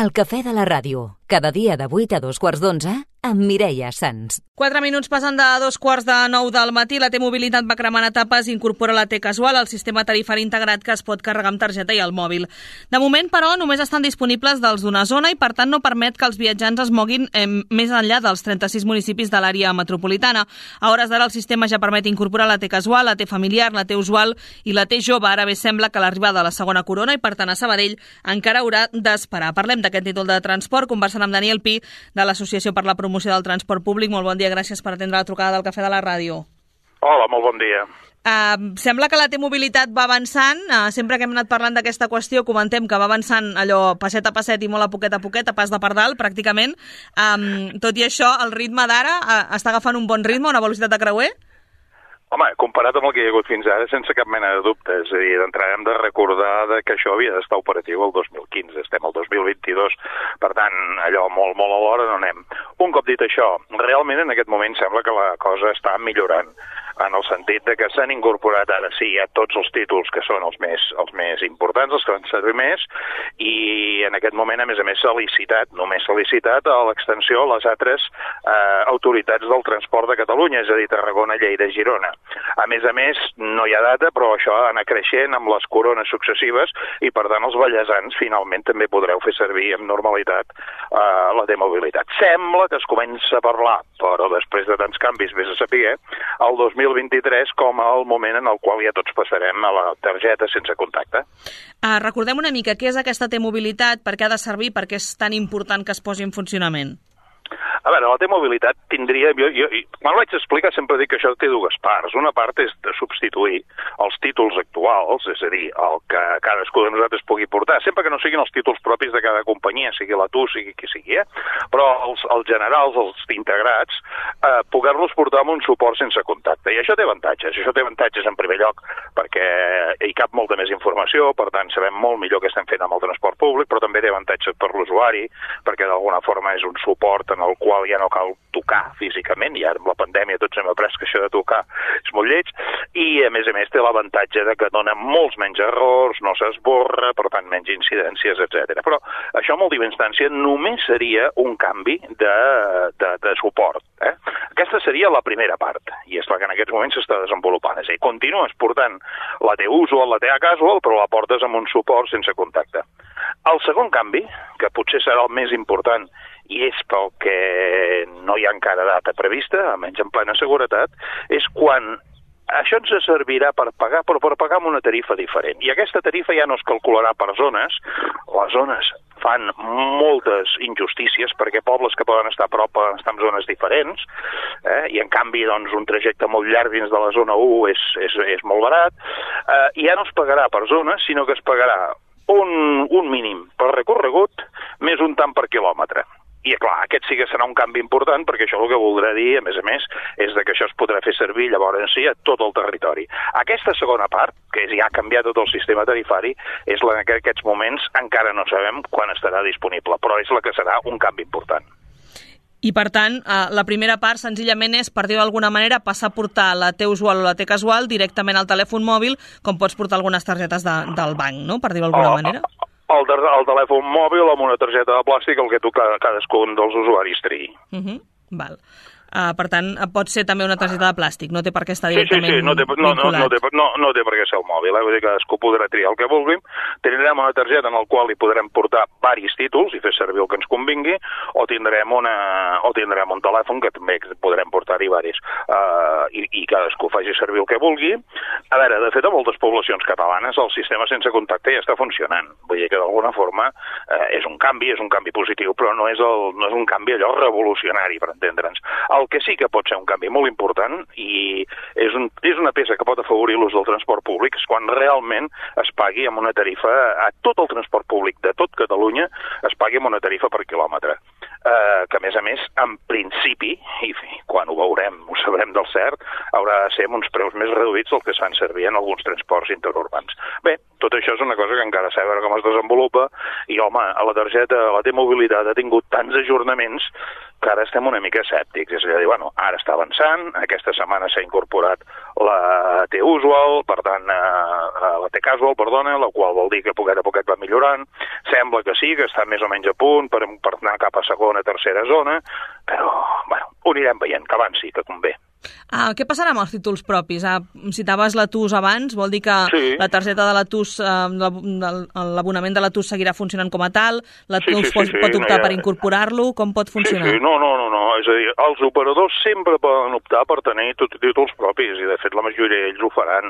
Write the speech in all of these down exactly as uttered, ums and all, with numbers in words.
El cafè de la ràdio, cada dia de vuit a dos quarts d'onze, amb Mireia Sans. Quatre minuts passen de dos quarts de nou del matí. La T-Mobilitat va cremant etapes i incorpora la T-Casual, el sistema tarifari integrat que es pot carregar amb targeta i al mòbil. De moment, però, només estan disponibles dels d'una zona i, per tant, no permet que els viatjants es moguin eh, més enllà dels trenta-sis municipis de l'àrea metropolitana. A hores d'ara, el sistema ja permet incorporar la T-Casual, la T-Familiar, la T-Usual i la T-Jove. Ara bé, sembla que l'arribada de la segona corona i, per tant, a Sabadell encara haurà d'esperar. Parlem d'aquest títol de transport conversant amb Daniel Pi, de l'Associació per la Promoció del Transport Públic. Molt bon dia, gràcies per atendre la trucada del Cafè de la Ràdio. Hola, molt bon dia. Uh, sembla que la T-Mobilitat va avançant. Uh, sempre que hem anat parlant d'aquesta qüestió comentem que va avançant allò passet a passet i molt a poquet a poquet, a pas de pardal, pràcticament. Um, tot i això, el ritme d'ara uh, està agafant un bon ritme, una velocitat de creuer? Home, comparat amb el que hi ha hagut fins ara, sense cap mena de dubte. És a dir, d'entrada hem de recordar que això havia d'estar operatiu el dos mil quinze. Estem al dos mil vint-i-dos, per tant, allò molt, molt a l'hora no anem. Un cop dit això, realment en aquest moment sembla que la cosa està millorant, en el sentit de que s'han incorporat ara sí a tots els títols que són els més, els més importants, els que van servir més, i en aquest moment, a més a més, s'ha licitat, només s'ha licitat a l'extensió a les altres eh, autoritats del transport de Catalunya, és a dir, Tarragona, Lleida i Girona. A més a més, no hi ha data, però això ha anat creixent amb les corones successives i, per tant, els vallesans finalment també podreu fer servir amb normalitat eh, la T-Mobilitat. Sembla que es comença a parlar, però després de tants canvis, vés a saber, el dos mil vint-i-tres com el moment en el qual ja tots passarem a la targeta sense contacte. Uh, recordem una mica què és aquesta T-Mobilitat, per què ha de servir, per què és tan important que es posi en funcionament? A veure, la T-Mobilitat tindria... Jo, jo, quan ho vaig explicar sempre dic que això té dues parts. Una part és de substituir els títols actuals, és a dir, el que cadascú de nosaltres pugui portar, sempre que no siguin els títols propis de cada companyia, sigui la tu, sigui qui sigui, eh? Però els, els generals, els integrats, eh, poder-los portar amb un suport sense contacte. I això té avantatges. Això té avantatges en primer lloc perquè hi cap molta més informació, per tant sabem molt millor què estem fent amb el transport públic, però també té avantatges per l'usuari, perquè d'alguna forma és un suport en el qual ja no cal tocar físicament, i ara amb la pandèmia tots hem après que això de tocar és molt lleig, i a més a més té l'avantatge de que dona molts menys errors, no s'esborra, per tant menys incidències, etcètera. Però això en última instància només seria un canvi de, de, de suport. Eh? Aquesta seria la primera part, i és la que en aquests moments s'està desenvolupant. És a dir, continues portant la T-Usual, la T-Casual, però la portes amb un suport sense contacte. El segon canvi, que potser serà el més important, i és pel que no hi ha encara data prevista, almenys en plena seguretat, és quan això ens servirà per pagar, però per pagar amb una tarifa diferent. I aquesta tarifa ja no es calcularà per zones. Les zones fan moltes injustícies perquè pobles que poden estar a prop poden estar en zones diferents, eh? I en canvi doncs, un trajecte molt llarg dins de la zona u és, és, és molt barat. Eh, I ja no es pagarà per zones, sinó que es pagarà un, un mínim per recorregut més un tant per quilòmetre. I, clar, aquest sí que serà un canvi important, perquè això el que voldrà dir, a més a més, és que això es podrà fer servir llavors sí a tot el territori. Aquesta segona part, que ja ha canviat tot el sistema tarifari, és la que en aquests moments encara no sabem quan estarà disponible, però és la que serà un canvi important. I, per tant, la primera part senzillament és, per dir d'alguna manera, passar a portar la T-Usual o la T-Casual directament al telèfon mòbil, com pots portar algunes targetes de, del banc, no?, per dir d'alguna oh, manera. El, el telèfon mòbil amb una targeta de plàstic, el que tu cadascun dels usuaris triï. Uh -huh. Val. Uh, per tant, pot ser també una targeta de plàstic, no té per què estar directament sí, sí, sí. No té, no, no, no, té, no, no té per què ser el mòbil, eh? Vull dir que cadascú podrà triar el que vulguin. Tindrem una targeta en la qual hi podrem portar diversos títols i fer servir el que ens convingui, o tindrem, una, o tindrem un telèfon que també podrem portar-hi diversos, uh, i, i cadascú faci servir el que vulgui. A veure, de fet, a moltes poblacions catalanes el sistema sense contacte ja està funcionant. Vull dir que d'alguna forma uh, és un canvi, és un canvi positiu, però no és, el, no és un canvi allò revolucionari, per entendre'ns. El que sí que pot ser un canvi molt important i és, un, és una peça que pot afavorir l'ús del transport públic és quan realment es pagui amb una tarifa a tot el transport públic de tot Catalunya es pagui amb una tarifa per quilòmetre. Eh, que a més a més, en principi, i quan ho veurem, ho sabrem del cert, haurà de ser amb uns preus més reduïts del que es fan servir en alguns transports interurbans. Bé, tot això és una cosa que encara s'ha de veure com es desenvolupa i, home, a la targeta, la T-Mobilitat ha tingut tants ajornaments que ara estem una mica escèptics. És a dir, bueno, ara està avançant, aquesta setmana s'ha incorporat la T-Usual, per tant, eh, la T-Casual, perdona, la qual vol dir que poquet a poquet va millorant. Sembla que sí, que està més o menys a punt per, per anar cap a segona, tercera zona, però, bueno, ho anirem veient, que avanci, que convé. Ah, què passarà amb els títols propis? Ah, citaves la T U S abans, vol dir que sí. La targeta de la T U S, eh, l'abonament de la T U S seguirà funcionant com a tal, la T U S sí, sí, pot, sí, pot optar no, ja... per incorporar-lo, com pot funcionar? Sí, sí, no, no, no, no, és a dir, els operadors sempre poden optar per tenir títols propis i de fet la majoria d'ells ho faran.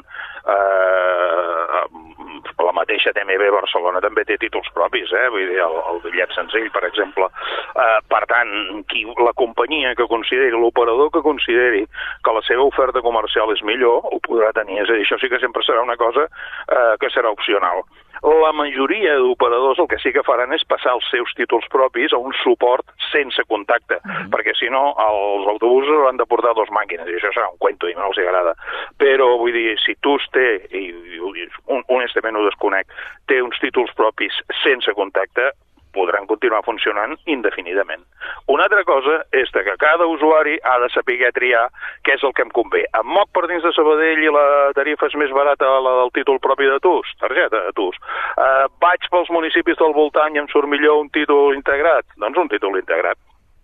Eh, la mateixa T M B Barcelona també té títols propis, eh? Vull dir, el, el bitllet senzill, per exemple. Eh, per tant, qui, la companyia que consideri, l'operador que consideri que la seva oferta comercial és millor, ho podrà tenir. És a dir, això sí que sempre serà una cosa eh, que serà opcional. La majoria d'operadors el que sí que faran és passar els seus títols propis a un suport sense contacte, mm-hmm. perquè si no els autobusos hauran de portar dos màquines, i això serà un cuento i no els agrada. Però, vull dir, si tu es té, i, i honestament ho desconec, té uns títols propis sense contacte, podran continuar funcionant indefinidament. Una altra cosa és que cada usuari ha de saber triar què és el que em convé. Em moc per dins de Sabadell i la tarifa és més barata la del títol propi de T U S, targeta de T U S. Uh, vaig pels municipis del voltant i em surt millor un títol integrat? Doncs un títol integrat.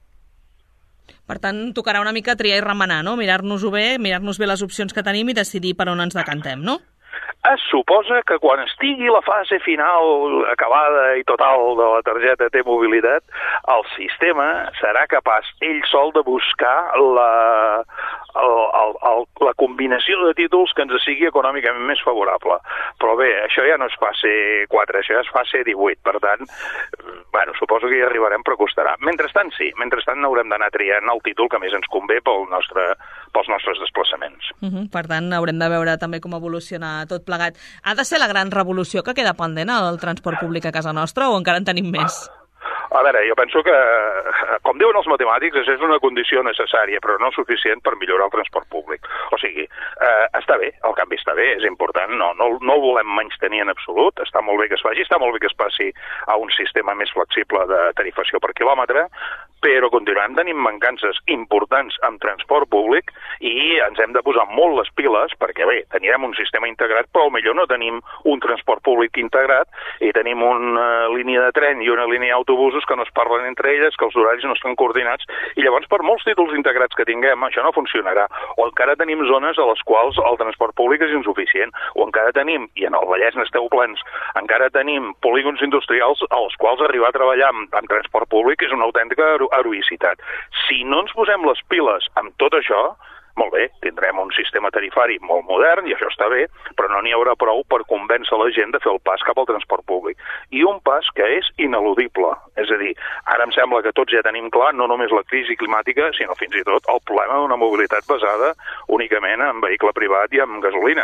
Per tant, tocarà una mica triar i remenar, no? Mirar-nos-ho bé, mirar-nos bé les opcions que tenim i decidir per on ens decantem, no? Es suposa que quan estigui la fase final acabada i total de la targeta T-Mobilitat, el sistema serà capaç ell sol de buscar la, el, el, el, la combinació de títols que ens sigui econòmicament més favorable. Però bé, això ja no és fase quatre, això ja és fase divuit. Per tant, bueno, suposo que hi arribarem, però costarà. Mentrestant, sí. Mentrestant haurem d'anar triant el títol que més ens convé pel nostre, pels nostres desplaçaments. Uh-huh. Per tant, haurem de veure també com evoluciona tot plegat. Ha de ser la gran revolució que queda pendent al transport públic a casa nostra o encara en tenim més? A veure, jo penso que, com diuen els matemàtics, això és una condició necessària, però no suficient per millorar el transport públic. O sigui, eh, està bé, el canvi està bé, és important, no, no, no el volem menystenir en absolut, està molt bé que es faci, està molt bé que es passi a un sistema més flexible de tarifació per quilòmetre, però continuem tenint mancances importants en transport públic i ens hem de posar molt les piles perquè, bé, tenim un sistema integrat, però potser no tenim un transport públic integrat i tenim una línia de tren i una línia d'autobusos que no es parlen entre elles, que els horaris no estan coordinats, i llavors per molts títols integrats que tinguem això no funcionarà. O encara tenim zones a les quals el transport públic és insuficient, o encara tenim, i en el Vallès n'esteu plens, encara tenim polígons industrials als quals arribar a treballar amb, amb transport públic és una autèntica heroïcitat. Si no ens posem les piles amb tot això, molt bé, tindrem un sistema tarifari molt modern, i això està bé, però no n'hi haurà prou per convèncer la gent de fer el pas cap al transport públic. I un pas que és ineludible. És a dir, ara em sembla que tots ja tenim clar no només la crisi climàtica, sinó fins i tot el problema d'una mobilitat basada únicament en vehicle privat i en gasolina.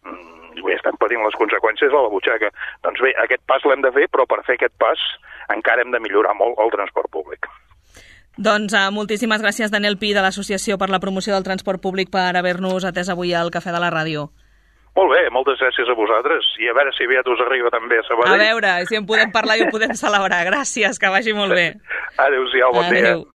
I estem patint les conseqüències a la butxaca. Doncs bé, aquest pas l'hem de fer, però per fer aquest pas encara hem de millorar molt el transport públic. Doncs uh, moltíssimes gràcies, Daniel Pi, de l'Associació per la Promoció del Transport Públic, per haver-nos atès avui al Cafè de la Ràdio. Molt bé, moltes gràcies a vosaltres, i a veure si aviat us arriba també a Sabadell. A veure, si en podem parlar i ho podem celebrar. Gràcies, que vagi molt bé. Adéu-siau, bon dia. Adéu.